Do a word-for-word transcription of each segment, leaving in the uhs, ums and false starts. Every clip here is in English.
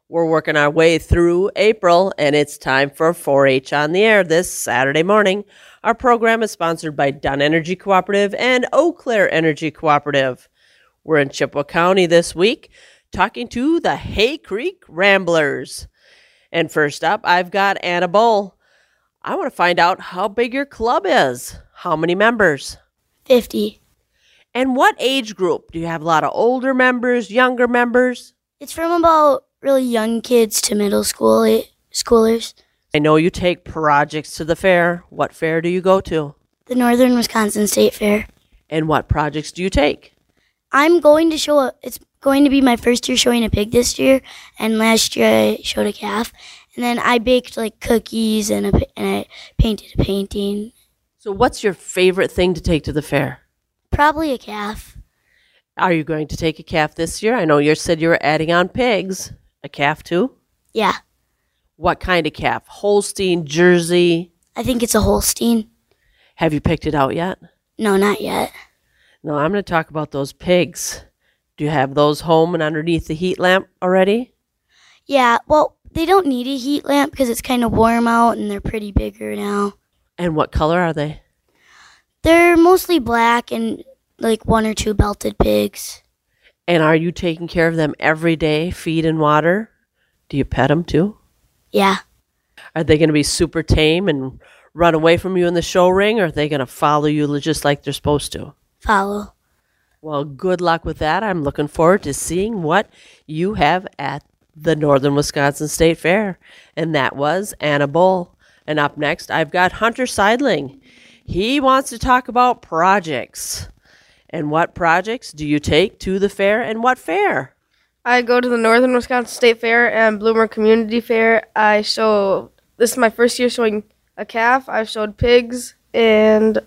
We're working our way through April, and it's time for four H on the air this Saturday morning. Our program is sponsored by Dunn Energy Cooperative and Eau Claire Energy Cooperative. We're in Chippewa County this week talking to the Hay Creek Ramblers. And first up, I've got Anna Bull. I want to find out how big your club is. How many members? fifty. And what age group? Do you have a lot of older members, younger members? It's from about really young kids to middle school schoolers. I know you take projects to the fair. What fair do you go to? The Northern Wisconsin State Fair. And what projects do you take? I'm going to show, a, it's going to be my first year showing a pig this year, and last year I showed a calf. And then I baked like cookies and, a, and I painted a painting. So what's your favorite thing to take to the fair? Probably a calf. Are you going to take a calf this year? I know you said you were adding on pigs. A calf too? Yeah. What kind of calf? Holstein, Jersey? I think it's a Holstein. Have you picked it out yet? No, not yet. No, I'm going to talk about those pigs. Do you have those home and underneath the heat lamp already? Yeah, well, they don't need a heat lamp because it's kind of warm out and they're pretty bigger now. And what color are they? They're mostly black and like one or two belted pigs. And are you taking care of them every day, feed and water? Do you pet them too? Yeah. Are they going to be super tame and run away from you in the show ring, or are they going to follow you just like they're supposed to? Follow. Well, good luck with that. I'm looking forward to seeing what you have at the Northern Wisconsin State Fair. And that was Anna Bull. And up next, I've got Hunter Seidling. He wants to talk about projects. And what projects do you take to the fair, and what fair? I go to the Northern Wisconsin State Fair and Bloomer Community Fair. I show, this is my first year showing a calf. I've showed pigs, and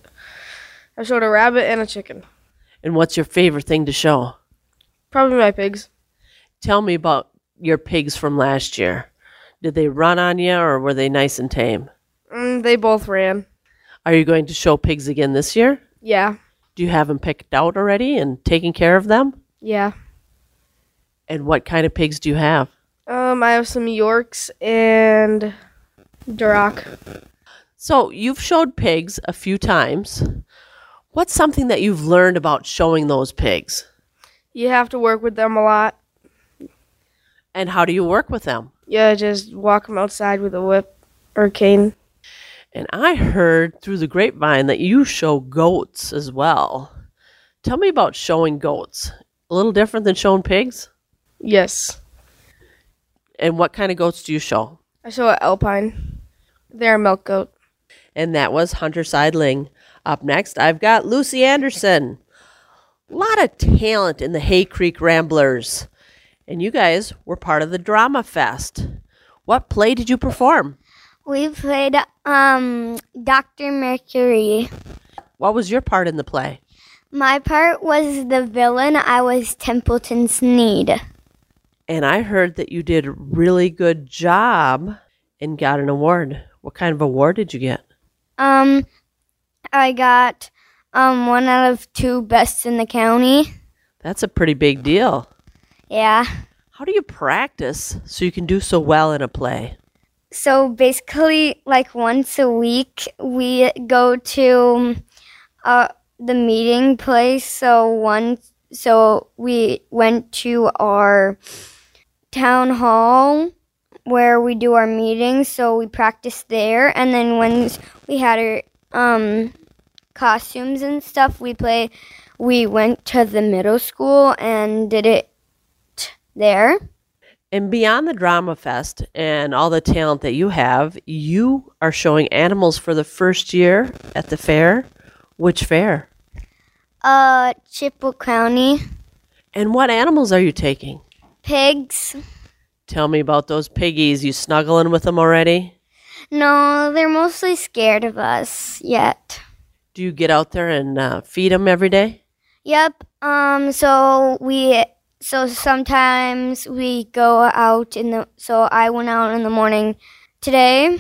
I showed a rabbit and a chicken. And what's your favorite thing to show? Probably my pigs. Tell me about your pigs from last year. Did they run on you, or were they nice and tame? Mm, they both ran. Are you going to show pigs again this year? Yeah. Do you have them picked out already and taking care of them? Yeah. And what kind of pigs do you have? Um, I have some Yorks and Duroc. So you've showed pigs a few times. What's something that you've learned about showing those pigs? You have to work with them a lot. And how do you work with them? Yeah, just walk them outside with a whip or cane. And I heard through the grapevine that you show goats as well. Tell me about showing goats. A little different than showing pigs? Yes. And what kind of goats do you show? I show an Alpine. They're a milk goat. And that was Hunter Seidling. Up next, I've got Lucy Anderson. A lot of talent in the Hay Creek Ramblers. And you guys were part of the Drama Fest. What play did you perform? We played um, Doctor Mercury. What was your part in the play? My part was the villain. I was Templeton Sneed. And I heard that you did a really good job and got an award. What kind of award did you get? Um, I got um one out of two bests in the county. That's a pretty big deal. Yeah. How do you practice so you can do so well in a play? So basically, like once a week, we go to uh, the meeting place. So once, so we went to our town hall where we do our meetings. So we practiced there, and then when we had our um, costumes and stuff, we play. We went to the middle school and did it there. And beyond the Drama Fest and all the talent that you have, you are showing animals for the first year at the fair. Which fair? Uh, Chippewa County. And what animals are you taking? Pigs. Tell me about those piggies. You snuggling with them already? No, they're mostly scared of us yet. Do you get out there and uh, feed them every day? Yep. Um. So we. So sometimes we go out in the. So I went out in the morning today,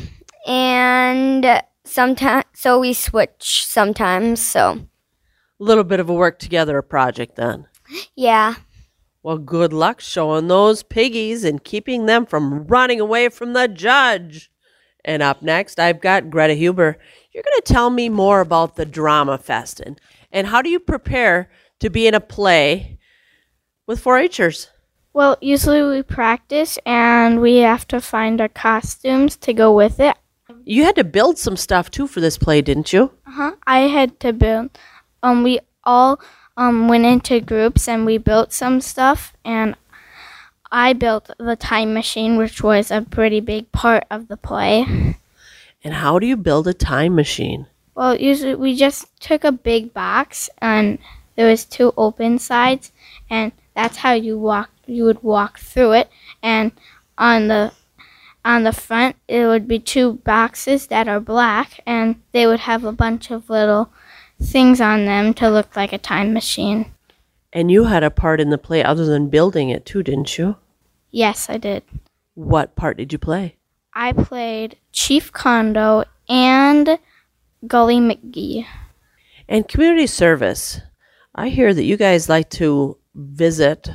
and sometimes. So we switch sometimes. So. A little bit of a work together project then. Yeah. Well, good luck showing those piggies and keeping them from running away from the judge. And up next, I've got Greta Huber. You're going to tell me more about the Drama Fest and, and how do you prepare to be in a play with four H'ers? Well, usually we practice and we have to find our costumes to go with it. You had to build some stuff too for this play, didn't you? Uh-huh. I had to build. Um, we all um went into groups and we built some stuff, and I built the time machine, which was a pretty big part of the play. And how do you build a time machine? Well, usually we just took a big box and there was two open sides, and that's how you walk. You would walk through it, and on the on the front it would be two boxes that are black, and they would have a bunch of little things on them to look like a time machine. And you had a part in the play other than building it too, didn't you? Yes, I did. What part did you play? I played Chief Kondo and Gully McGee. And community service. I hear that you guys like to visit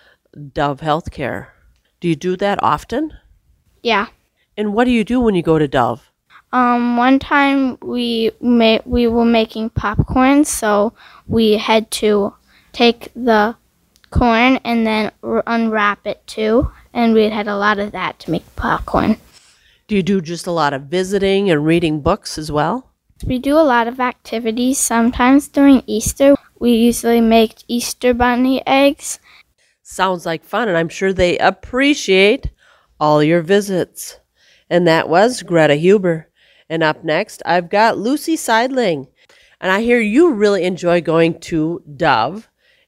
Dove Healthcare. Do you do that often? Yeah. And what do you do when you go to Dove? Um, one time we ma- we were making popcorn, so we had to take the corn and then r- unwrap it too, and we had a lot of that to make popcorn. Do you do just a lot of visiting and reading books as well? We do a lot of activities. Sometimes during Easter, we usually make Easter bunny eggs. Sounds like fun, and I'm sure they appreciate all your visits. And that was Greta Huber. And up next, I've got Lucy Seidling. And I hear you really enjoy going to Dove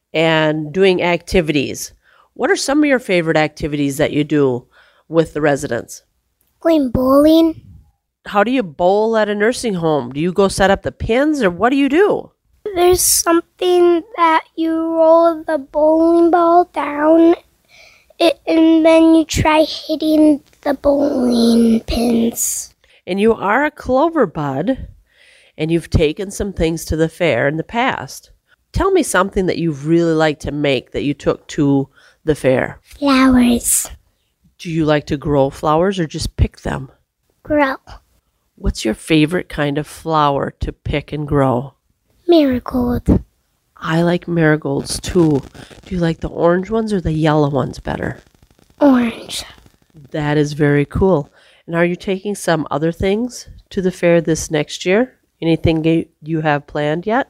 and doing activities. What are some of your favorite activities that you do with the residents? Going bowling. How do you bowl at a nursing home? Do you go set up the pins, or what do you do? There's something that you roll the bowling ball down it, and then you try hitting the bowling pins. And you are a Clover Bud, and you've taken some things to the fair in the past. Tell me something that you really like to make that you took to the fair. Flowers. Do you like to grow flowers or just pick them? Grow. What's your favorite kind of flower to pick and grow? Marigold. I like marigolds too. Do you like the orange ones or the yellow ones better? Orange. That is very cool. And are you taking some other things to the fair this next year? Anything you- you have planned yet?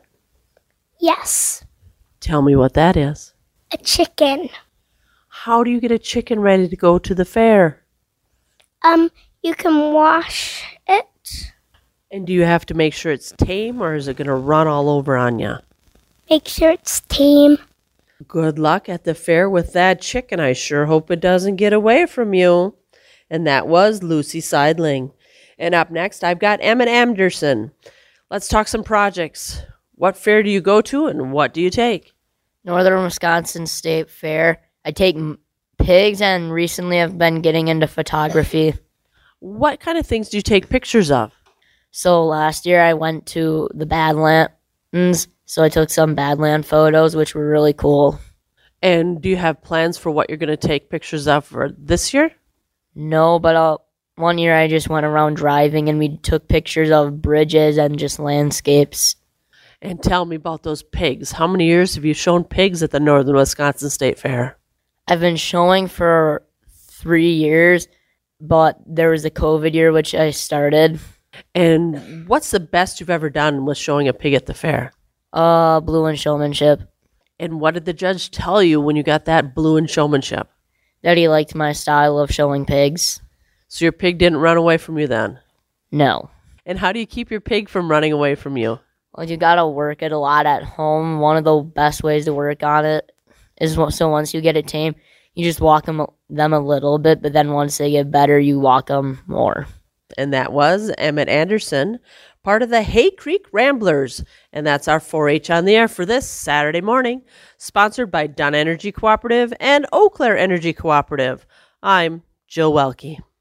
Yes. Tell me what that is. A chicken. How do you get a chicken ready to go to the fair? Um, you can wash it. And do you have to make sure it's tame, or is it going to run all over on you? Make sure it's tame. Good luck at the fair with that chicken. I sure hope it doesn't get away from you. And that was Lucy Seidling. And up next, I've got Emmett Anderson. Let's talk some projects. What fair do you go to, and what do you take? Northern Wisconsin State Fair. I take m- pigs, and recently I've been getting into photography. What kind of things do you take pictures of? So last year I went to the Badlands, so I took some Badland photos, which were really cool. And do you have plans for what you're going to take pictures of for this year? No, but uh, one year I just went around driving, and we took pictures of bridges and just landscapes. And tell me about those pigs. How many years have you shown pigs at the Northern Wisconsin State Fair? I've been showing for three years, but there was a COVID year, which I started. And what's the best you've ever done with showing a pig at the fair? Uh, blue and showmanship. And what did the judge tell you when you got that blue and showmanship? That he liked my style of showing pigs. So your pig didn't run away from you then? No. And how do you keep your pig from running away from you? Well, you gotta work it a lot at home. One of the best ways to work on it is wo- so once you get it tame, you just walk them, them a little bit, but then once they get better, you walk them more. And that was Emmett Anderson, part of the Hay Creek Ramblers. And that's our four H on the air for this Saturday morning, sponsored by Dunn Energy Cooperative and Eau Claire Energy Cooperative. I'm Jill Welke.